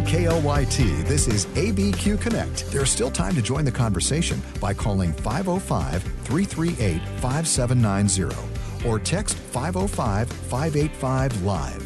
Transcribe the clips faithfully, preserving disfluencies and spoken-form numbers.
On K L Y T, this is A B Q Connect. There's still time to join the conversation by calling five oh five, three three eight, five seven nine zero or text five oh five, five eight five, live.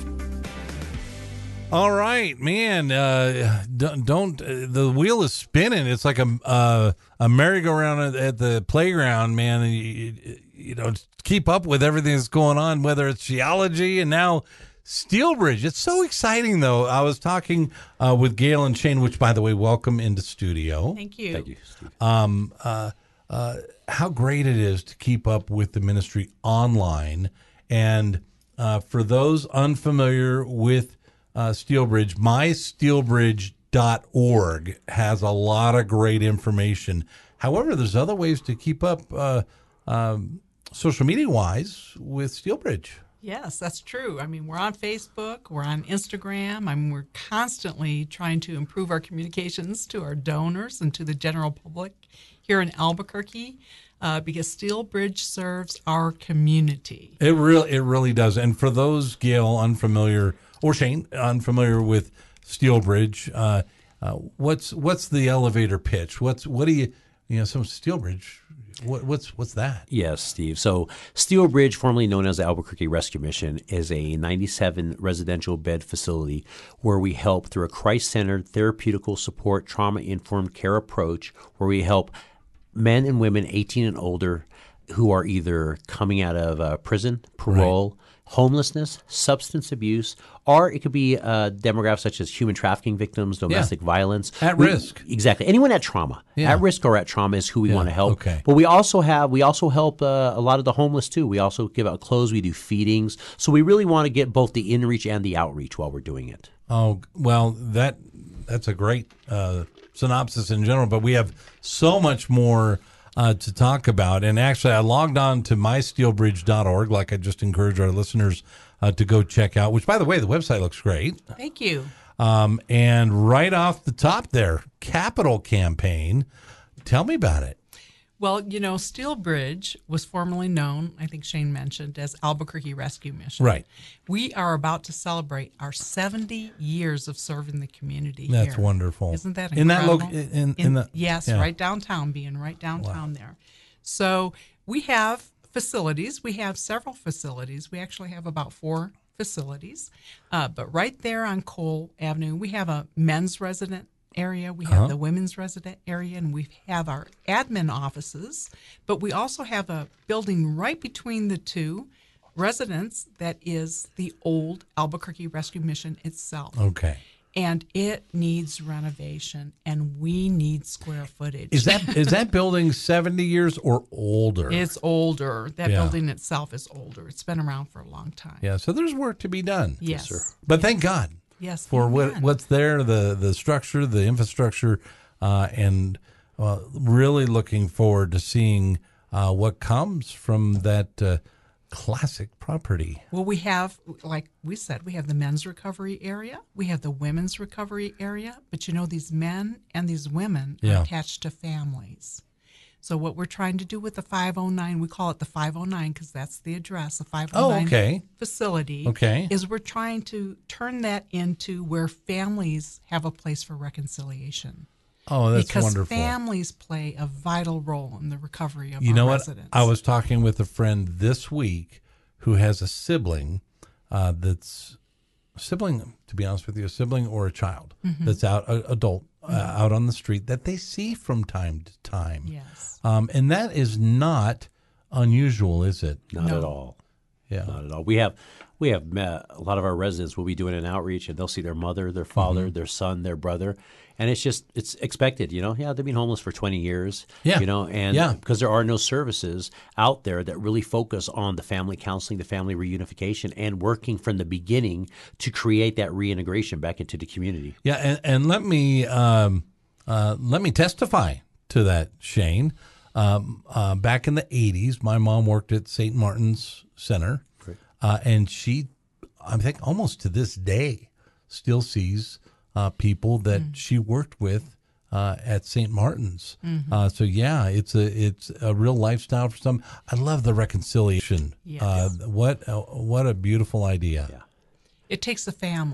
All right, man. Uh, don't, don't uh, the wheel is spinning. It's like a uh, a merry-go-round at, at the playground, man. And you, you know, keep up with everything that's going on, whether it's geology and now SteelBridge. It's so exciting, though. I was talking uh, with Gail and Shane, which, by the way, welcome into studio. Thank you. Thank you, Steve. Um, uh, uh, how great it is to keep up with the ministry online. And uh, for those unfamiliar with uh, SteelBridge, my steel bridge dot org has a lot of great information. However, there's other ways to keep up uh, um, social media-wise with SteelBridge. Yes, that's true. I mean, we're on Facebook, we're on Instagram. I mean, we're constantly trying to improve our communications to our donors and to the general public here in Albuquerque, uh, because SteelBridge serves our community. It really, it really does. And for those, Gail, unfamiliar, or Shane, unfamiliar with SteelBridge, uh, uh, what's what's the elevator pitch? What's what do you, you know, some SteelBridge? What, what's what's that? Yes, Steve. So SteelBridge, formerly known as the Albuquerque Rescue Mission, is a ninety-seven residential bed facility where we help through a Christ-centered, therapeutical support, trauma-informed care approach, where we help men and women eighteen and older who are either coming out of uh, prison, parole, right. homelessness, substance abuse, or it could be uh, demographics such as human trafficking victims, domestic yeah. violence. At we, risk. Exactly. Anyone at trauma. Yeah. At risk or at trauma is who we yeah. want to help. Okay. But we also have, we also help uh, a lot of the homeless too. We also give out clothes. We do feedings. So we really want to get both the in-reach and the outreach while we're doing it. Oh, well, that that's a great uh, synopsis in general, but we have so much more Uh, to talk about. And actually, I logged on to my steel bridge dot org, like I just encourage our listeners uh, to go check out, which, by the way, the website looks great. Thank you. Um, and right off the top there, Capital Campaign. Tell me about it. Well, you know, SteelBridge was formerly known, I think Shane mentioned, as Albuquerque Rescue Mission. Right. We are about to celebrate our seventy years of serving the community That's here. wonderful. Isn't that in incredible? that lo- in, in, in the Yes, yeah. right downtown, being right downtown wow. there. So we have facilities. We have several facilities. We actually have about four facilities. Uh, but right there on Cole Avenue, we have a men's resident area, we have uh-huh. the women's resident area, and we have our admin offices. But we also have a building right between the two residents that is the old Albuquerque Rescue Mission itself. Okay. And it needs renovation, and we need square footage. Is that is that building seventy years or older? It's older. That yeah. building itself is older. It's been around for a long time. Yeah, so there's work to be done. Yes. Yes sir. But thank God. Yes. For amen. what what's there, the, the structure, the infrastructure, uh, and uh, really looking forward to seeing uh, what comes from that uh, classic property. Well, we have, like we said, we have the men's recovery area. We have the women's recovery area. But, you know, these men and these women are yeah. attached to families. So what we're trying to do with the five oh nine, we call it the five oh nine because that's the address, the five oh nine oh, okay. facility, okay. is we're trying to turn that into where families have a place for reconciliation. Oh, that's because wonderful. Because families play a vital role in the recovery of you our know residents. what? I was talking with a friend this week who has a sibling uh, that's, a sibling, to be honest with you, a sibling or a child mm-hmm. that's out, a, adult, uh, mm-hmm. out on the street that they see from time to time. Yes. Um, and that is not unusual, is it? Not no. at all. Yeah. Not at all. We have we have met, a lot of our residents will be doing an outreach, and they'll see their mother, their father, mm-hmm. their son, their brother, and it's just it's expected. You know, yeah, they've been homeless for twenty years. Yeah. You know, and yeah. because there are no services out there that really focus on the family counseling, the family reunification, and working from the beginning to create that reintegration back into the community. Yeah, and, and let me um, uh, let me testify to that, Shane. Um, uh, back in the eighties, my mom worked at Saint Martin's Center, uh, and she, I think almost to this day, still sees uh, people that mm. she worked with uh, at Saint Martin's. Mm-hmm. Uh, so yeah, it's a it's a real lifestyle for some. I love the reconciliation. Yes. Uh, what uh, what a beautiful idea. Yeah. It takes a family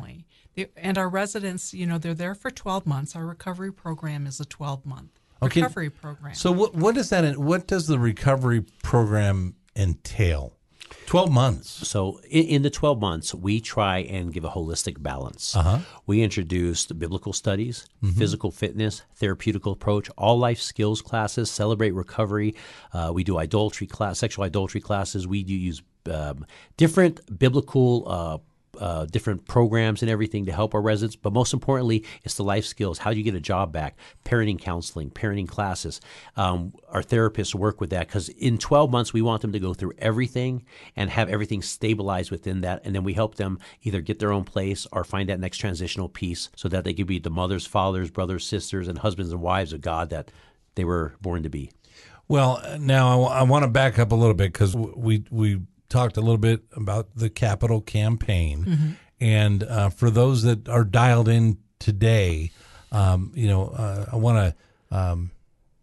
The, and our residents, you know, they're there for twelve months. Our recovery program is a twelve-month Okay. recovery program. So what what does that what does the recovery program entail? twelve months. So in, in the twelve months, we try and give a holistic balance. Uh-huh. We introduced biblical studies, mm-hmm. physical fitness, therapeutical approach, all life skills classes, celebrate recovery. Uh, we do idolatry class, sexual idolatry classes. We do use um, different biblical uh Uh, different programs and everything to help our residents. But most importantly, it's the life skills. How do you get a job back? Parenting counseling, parenting classes. Um, our therapists work with that because in twelve months, we want them to go through everything and have everything stabilized within that. And then we help them either get their own place or find that next transitional piece so that they can be the mothers, fathers, brothers, sisters, and husbands and wives of God that they were born to be. Well, now I, w- I want to back up a little bit because we we talked a little bit about the capital campaign. Mm-hmm. And uh, for those that are dialed in today, um, you know, uh, I want to, um,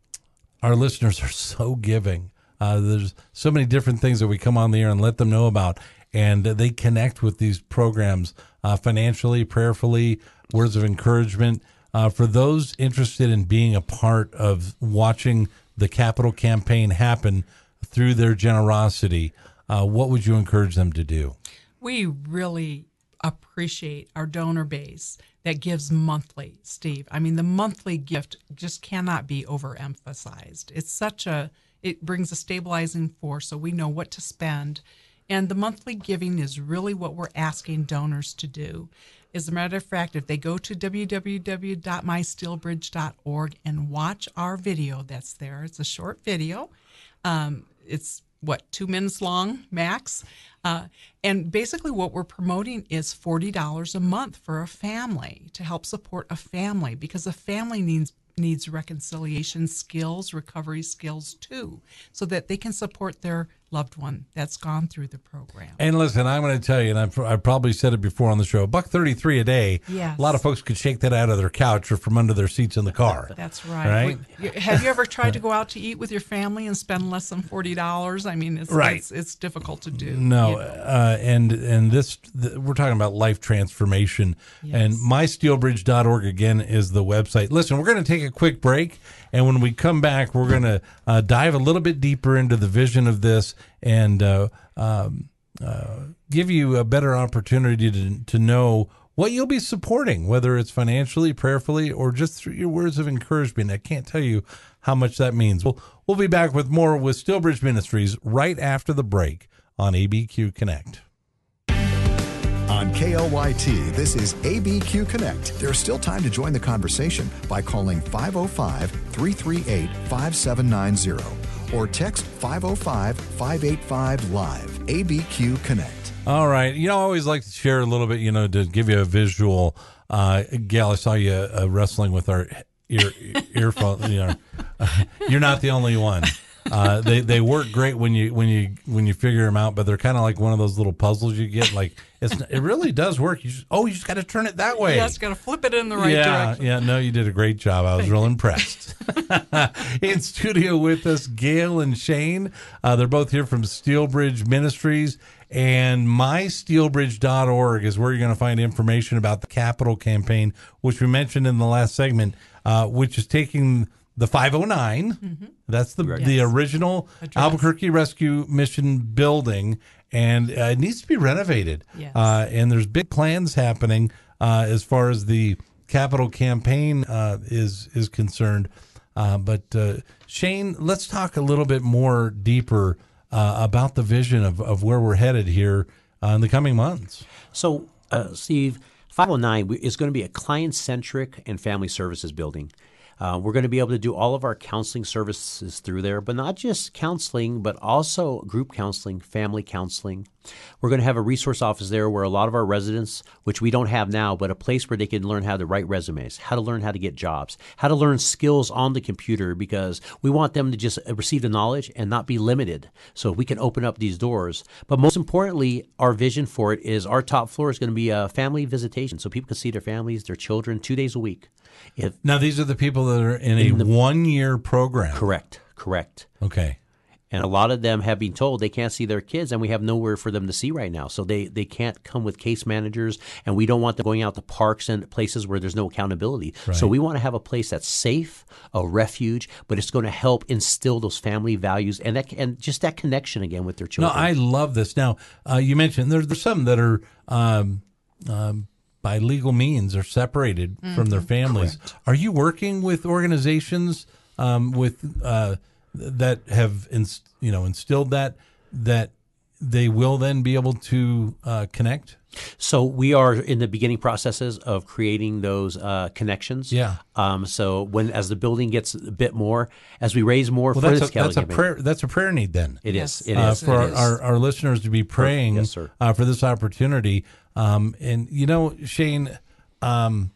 our listeners are so giving. Uh, there's so many different things that we come on the air and let them know about. And they connect with these programs uh, financially, prayerfully, words of encouragement. Uh, for those interested in being a part of watching the capital campaign happen through their generosity, Uh, what would you encourage them to do? We really appreciate our donor base that gives monthly, Steve. I mean, the monthly gift just cannot be overemphasized. It's such a, it brings a stabilizing force so we know what to spend. And the monthly giving is really what we're asking donors to do. As a matter of fact, if they go to w w w dot my steel bridge dot org and watch our video that's there, it's a short video. Um, it's what, two minutes long max. Uh, and basically what we're promoting is forty dollars a month for a family to help support a family because a family needs needs reconciliation skills, recovery skills too, so that they can support their loved one that's gone through the program. And listen, I'm going to tell you, and I've, I've probably said it before on the show, a buck thirty-three a day. Yes. A lot of folks could shake that out of their couch or from under their seats in the car. That's right. Right? We, have you ever tried to go out to eat with your family and spend less than forty dollars? I mean, it's Right. it's, it's difficult to do. No, you know? uh, and and this the, we're talking about life transformation, Yes. and my steel bridge dot org again is the website. Listen, we're going to take a quick break, and when we come back, we're going to uh, dive a little bit deeper into the vision of this and uh, um, uh, give you a better opportunity to to know what you'll be supporting, whether it's financially, prayerfully, or just through your words of encouragement. I can't tell you how much that means. We'll, we'll be back with more with Steelbridge Ministries right after the break on A B Q Connect. On K L Y T, this is A B Q Connect. There's still time to join the conversation by calling five oh five, three three eight, five seven nine zero or text five oh five, five eight five, live. A B Q Connect. All right. You know, I always like to share a little bit, you know, to give you a visual. Uh, Gail, I saw you uh, wrestling with our ear earphone. You know, uh, you're not the only one. Uh, they they work great when you when you when you figure them out, but they're kind of like one of those little puzzles you get. Like it's it really does work. You just, oh, you just got to turn it that way. You just got to flip it in the right yeah, direction. Yeah, no, you did a great job. I was Thank real you. impressed. In studio with us, Gail and Shane. Uh, they're both here from Steelbridge Ministries. And my steel bridge dot org is where you're going to find information about the capital campaign, which we mentioned in the last segment, uh, which is taking the five oh nine. Mm-hmm. That's the Right. the Yes. original Address. Albuquerque Rescue Mission building, and uh, it needs to be renovated. Yes. Uh, and there's big plans happening uh, as far as the capital campaign uh, is is concerned. Uh, but uh, Shane, let's talk a little bit more deeper uh, about the vision of, of where we're headed here uh, in the coming months. So, uh, Steve, five oh nine is going to be a client-centric and family services building. Uh, we're going to be able to do all of our counseling services through there, but not just counseling, but also group counseling, family counseling. We're going to have a resource office there where a lot of our residents, which we don't have now, but a place where they can learn how to write resumes, how to learn how to get jobs, how to learn skills on the computer, because we want them to just receive the knowledge and not be limited. So we can open up these doors. But most importantly, our vision for it is our top floor is going to be a family visitation, so people can see their families, their children, two days a week. If Now, these are the people that are in, In a the- one-year program. Correct, correct. Okay. And a lot of them have been told they can't see their kids, and we have nowhere for them to see right now. So they, they can't come with case managers, and we don't want them going out to parks and places where there's no accountability. Right. So we want to have a place that's safe, a refuge, but it's going to help instill those family values and that and just that connection again with their No, children. I love this. Now, uh, you mentioned there's, there's some that are um, um, by legal means are separated mm-hmm. from their families. Correct. Are you working with organizations um, with uh, that have inst- you know instilled that that they will then be able to uh, connect? So we are in the beginning processes of creating those uh, connections. Yeah. Um, so when as the building gets a bit more, as we raise more well, for that's this a, that's a campaign, prayer. That's a prayer need. Then it Yes. is. It uh, is for it our, is. our our listeners to be praying Yes, sir. Uh, for this opportunity. Um, and you know, Shane, um,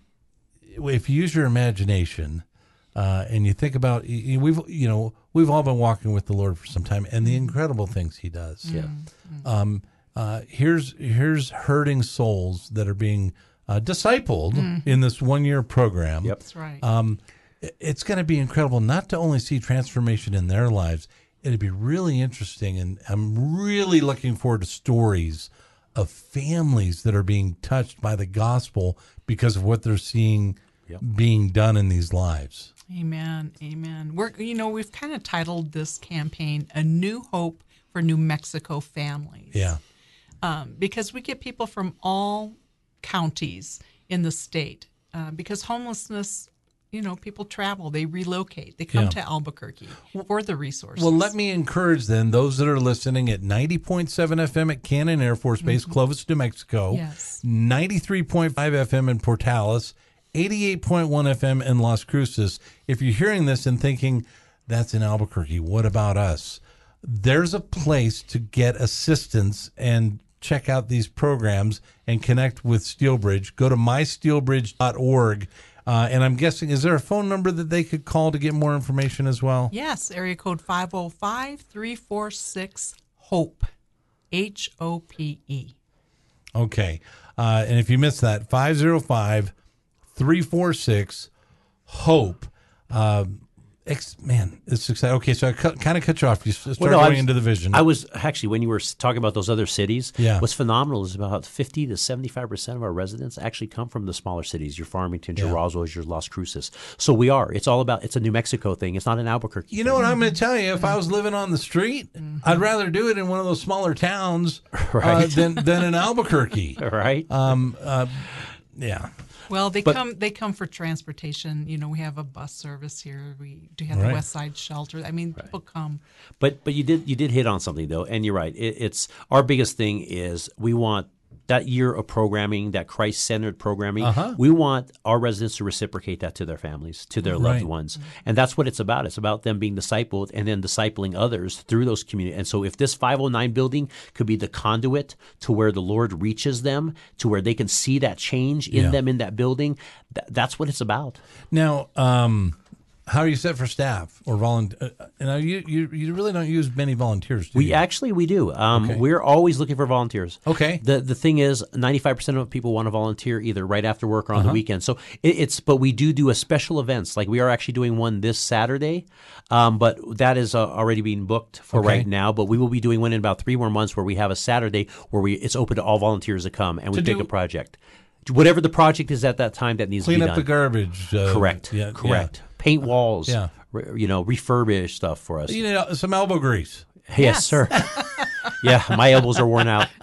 if you use your imagination uh, and you think about, you, we've you know we've all been walking with the Lord for some time, and the incredible things He does. Yeah. Um, uh, here's here's hurting souls that are being uh, discipled mm-hmm. in this one year program. Yep. That's right. Um, it's going to be incredible not to only see transformation in their lives. It'd be really interesting, and I'm really looking forward to stories of families that are being touched by the gospel because of what they're seeing yep. being done in these lives. Amen. Amen. We're you know we've kind of titled this campaign "A New Hope for New Mexico Families." Yeah. Um, because we get people from all counties in the state. Uh, because homelessness, you know, people travel, they relocate, they come Yeah. to Albuquerque for the resources. Well, let me encourage then those that are listening at ninety point seven F M at Cannon Air Force Base, mm-hmm. Clovis, New Mexico, yes. ninety-three point five F M in Portales, eighty-eight point one F M in Las Cruces. If you're hearing this and thinking, that's in Albuquerque, what about us? There's a place to get assistance and check out these programs and connect with SteelBridge. Go to my steel bridge dot org. Uh, and I'm guessing, is there a phone number that they could call to get more information as well? Yes, area code five oh five, three four six, HOPE, H O P E. Okay. Uh, and if you missed that, five oh five, three four six, HOPE. Uh, Ex- man, it's exciting. Okay, so I cu- kind of cut you off. You start Well, no, going I was, into the vision. I was actually, when you were talking about those other cities, Yeah. what's phenomenal is about fifty to seventy-five percent of our residents actually come from the smaller cities, your Farmington, your Yeah. Roswell's, your Las Cruces. So we are. It's all about, it's a New Mexico thing. It's not an Albuquerque You know what I'm going to tell you? If I was living on the street, Mm-hmm. I'd rather do it in one of those smaller towns Right. uh, than than in Albuquerque. thing. Right? Um, uh, yeah. Well, they But- come. They come for transportation. You know, we have a bus service here. We do have Right. the West Side Shelter. I mean, people come. But but you did you did hit on something though, and you're right. It, it's our biggest thing is we want that year of programming, that Christ-centered programming. Uh-huh. We want our residents to reciprocate that to their families, to their loved Right. ones, and that's what it's about. It's about them being discipled and then discipling others through those communities. And so, if this five oh nine building could be the conduit to where the Lord reaches them, to where they can see that change in Yeah. them in that building, th- that's what it's about. Now, um, how are you set for staff or volunteer? Uh, you know, you, you you really don't use many volunteers, do We you? actually we do. Um, Okay. We're always looking for volunteers. Okay. The the thing is, ninety-five percent of people want to volunteer either right after work or on Uh-huh. the weekend. So it, it's but we do do a special events. Like we are actually doing one this Saturday, um, but that is uh, already being booked for Okay. right now. But we will be doing one in about three more months where we have a Saturday where we it's open to all volunteers to come and we To pick do- a project, whatever the project is at that time that needs Clean to be up done. the garbage. Uh, Correct. Yeah, Correct. Paint walls. Yeah. re- you know, refurbish stuff for us. Yeah. You know, some elbow grease. Yes, Yes. sir. Yeah, my elbows are worn out.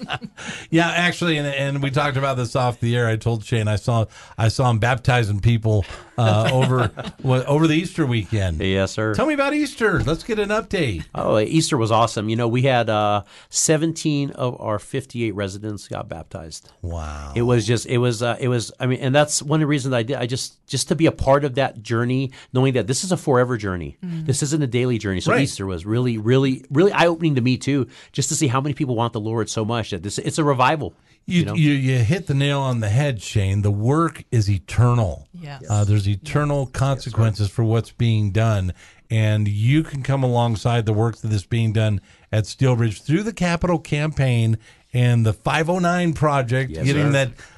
Yeah, actually, and and we talked about this off the air. I told Shane I saw I saw him baptizing people uh, over what, over the Easter weekend. Yes, sir. Tell me about Easter. Let's get an update. Oh, Easter was awesome. You know, we had uh, seventeen of our fifty-eight residents got baptized. Wow. It was just, it was, uh, it was. I mean, and that's one of the reasons I did. I just, just to be a part of that journey, knowing that this is a forever journey. This isn't a daily journey. So Right. Easter was really, really, really eye opening to me too, just to see how many people want the Lord so much that this, it's a revival. You, You know? you you hit the nail on the head, Shane. The work is eternal. Yes. Uh, there's eternal consequences for what's being done, and you can come alongside the work that is being done at SteelBridge through the Capital Campaign and the five oh nine Project, Yes, getting sir. that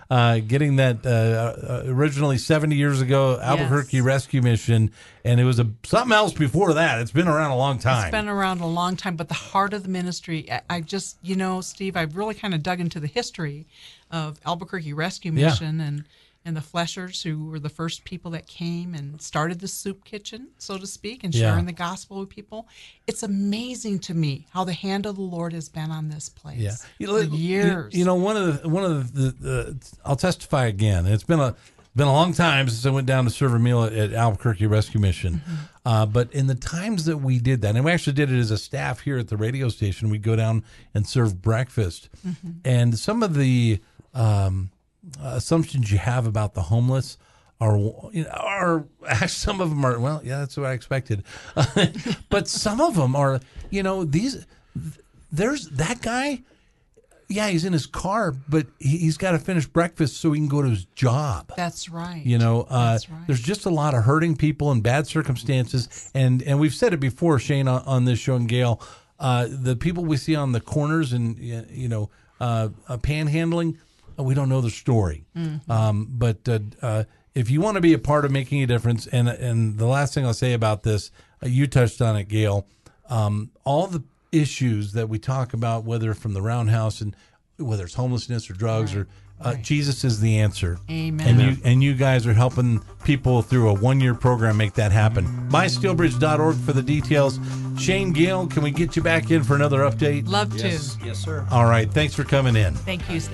uh, getting that uh, originally seventy years ago Albuquerque Yes. Rescue Mission, and it was a something else before that. It's been around a long time. It's been around a long time, but the heart of the ministry, I, I just, you know, Steve, I've really kind of dug into the history of Albuquerque Rescue Yeah. Mission and, and the Fleshers, who were the first people that came and started the soup kitchen, so to speak, and Yeah. sharing the gospel with people. It's amazing to me how the hand of the Lord has been on this place Yeah, for years. You know, one of the one of the, the, the I'll testify again. It's been a been a long time since I went down to serve a meal at, at Albuquerque Rescue Mission. Mm-hmm. Uh, but in the times that we did that, and we actually did it as a staff here at the radio station, we'd go down and serve breakfast. Mm-hmm. And some of the um, assumptions you have about the homeless are, you know, are actually, some of them are, well, yeah, that's what I expected. But some of them are, you know, these, there's that guy. Yeah, he's in his car, but he- he's got to finish breakfast so he can go to his job. That's right. You know, uh, That's right. there's just a lot of hurting people in bad circumstances, and and we've said it before, Shane, on, on this show, and Gail, uh, the people we see on the corners and you know, uh, uh, panhandling, uh, we don't know the story. Mm-hmm. Um, but uh, uh, if you want to be a part of making a difference, and and the last thing I'll say about this, uh, you touched on it, Gail, um, all the issues that we talk about, whether from the Roundhouse and whether it's homelessness or drugs Right, or uh, right. Jesus is the answer. Amen. And you and you guys are helping people through a one year program make that happen. my steel bridge dot org for the details. Shane, Gail, can we get you back in for another update? Love to. Yes, sir. All right. Thanks for coming in. Thank you.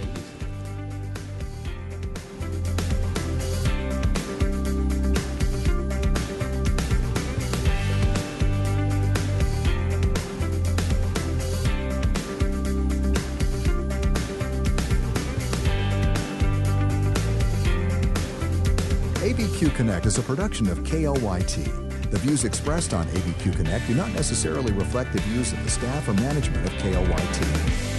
A B Q Connect is a production of K L Y T. The views expressed on A B Q Connect do not necessarily reflect the views of the staff or management of K L Y T.